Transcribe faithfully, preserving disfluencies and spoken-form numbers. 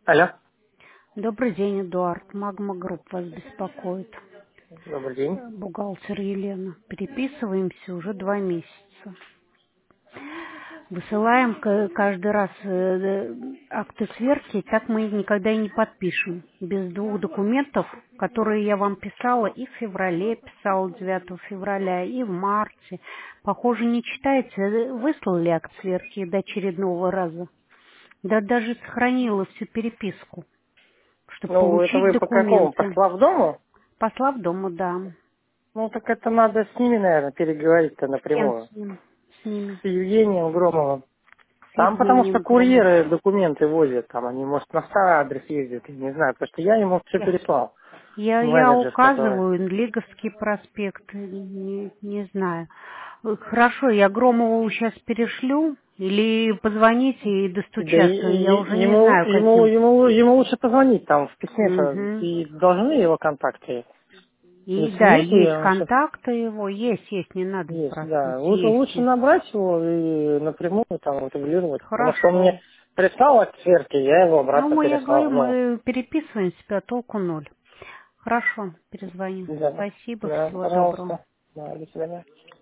Алло, Добрый день, Эдуард. Магма Групп вас беспокоит. добрый день. Э, Бухгалтер Елена. Переписываемся уже два месяца. Высылаем к- каждый раз э, э, акты сверки, так мы никогда и не подпишем. Без двух документов, которые я вам писала и в феврале, писала девятого февраля, и в марте. Похоже, не читается. Э, Выслали акт сверки до очередного раза. Да даже сохранила всю переписку, чтобы Ну, это получить вы по какому? По документы. Славдому? Посла в дома, да. Ну, так это надо с ними, наверное, переговорить-то С кем напрямую. с ним? С ними. С Евгением Громовым. С Там потому что Евгением Громовым. курьеры документы возят, там они, может, на старый адрес ездят, я не знаю, потому что я ему все Я, переслал. я, я Менеджер, который. указываю, Лиговский проспект, не, не знаю. Э, Хорошо, я Громову сейчас перешлю, или позвоните и Да и- достучаться, я и- уже не ему, знаю ему, каким. ему, ему лучше позвонить там в письме-то, Угу. и должны его контакты. И Если да, нет, есть я вам сейчас контакты его, есть, есть, не надо есть, да. сбрасывать, Лучше, есть, лучше есть. набрать его и напрямую там регулировать. Потому что он Хорошо. мне прислал от сверки, я его Ну, обратно мы, я переслал. говорю, Ну, мы переписываемся, а толку ноль. Хорошо, перезвоню. да, Спасибо, да, всего доброго. пожалуйста. Да, до свидания.